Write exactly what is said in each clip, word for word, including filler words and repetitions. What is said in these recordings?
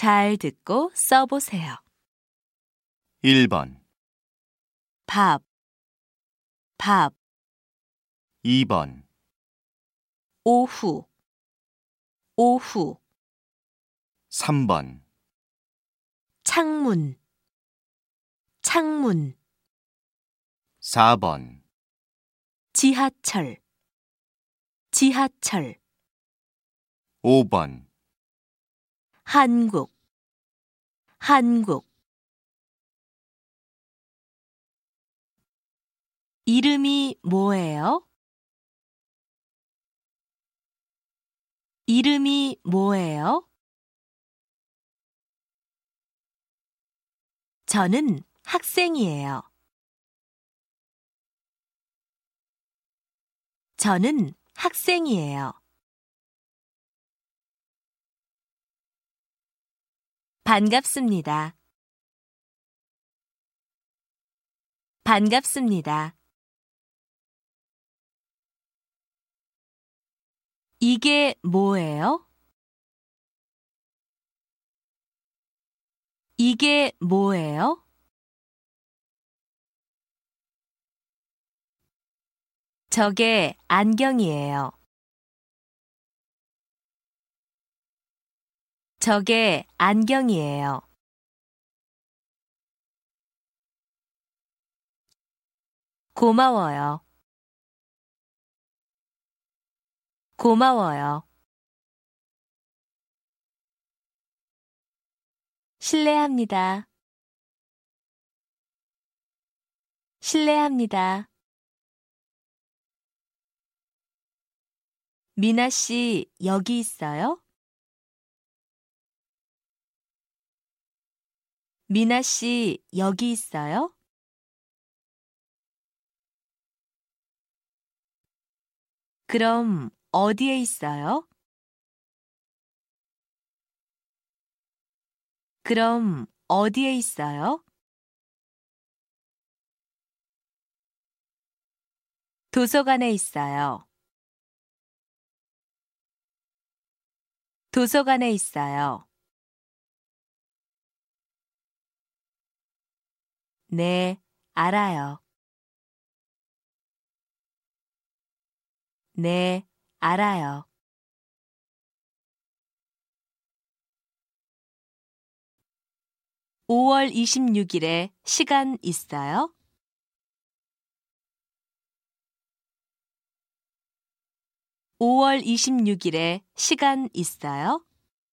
잘 듣고 써보세요. 일 번, 밥, 밥, 이 번, 오후, 오후, 삼 번, 창문, 창문, 사 번, 지하철, 지하철, 오 번, 한국, 한국. 이름이 뭐예요? 이름이 뭐예요? 저는 학생이에요. 저는 학생이에요. 반갑습니다. 반갑습니다. 이게 뭐예요? 이게 뭐예요? 저게 안경이에요. 저게 안경이에요. 고마워요. 고마워요. 실례합니다. 실례합니다. 미나 씨, 여기 있어요? 미나 씨, 여기 있어요? 그럼 어디에 있어요? 그럼 어디에 있어요? 도서관에 있어요. 도서관에 있어요. 네, 알아요. 네, 알아요. 오월 이십육일에 시간 있어요? 오월 이십육일에 시간 있어요?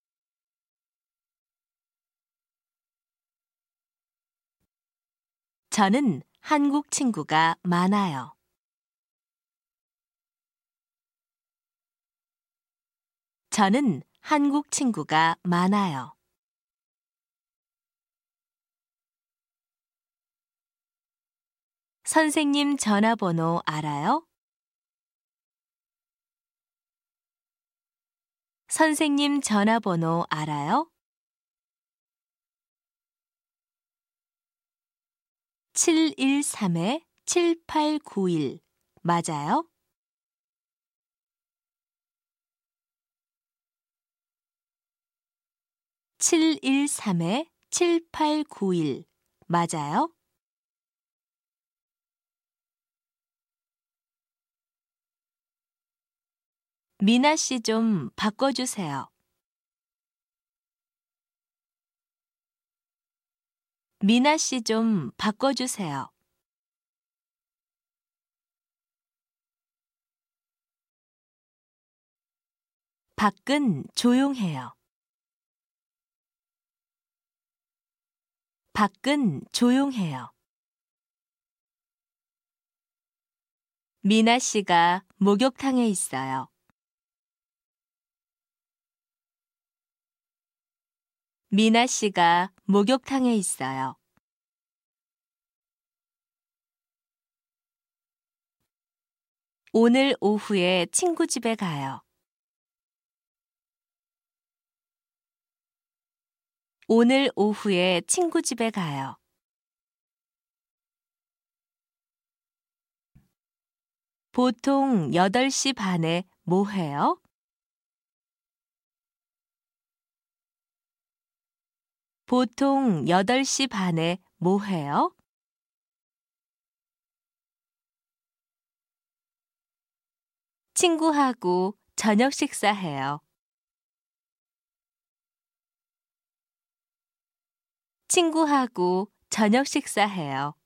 저는 한국 친구가 많아요. 저는 한국 친구가 많아요. 선생님 전화번호 알아요? 선생님 전화번호 알아요? 칠일삼 칠팔구일 맞아요? 칠일삼 칠팔구일 맞아요? 미나 씨 좀 바꿔주세요. 미나 씨 좀 바꿔주세요. 밖은 조용해요. 밖은 조용해요. 미나 씨가 목욕탕에 있어요. 미나 씨가 목욕탕에 있어요. 오늘 오후에 친구 집에 가요. 오늘 오후에 친구 집에 가요. 보통 여덟 시 반에 뭐 해요? 보통 여덟 시 반에 뭐 해요? 친구하고 저녁 식사해요. 친구하고 저녁 식사해요.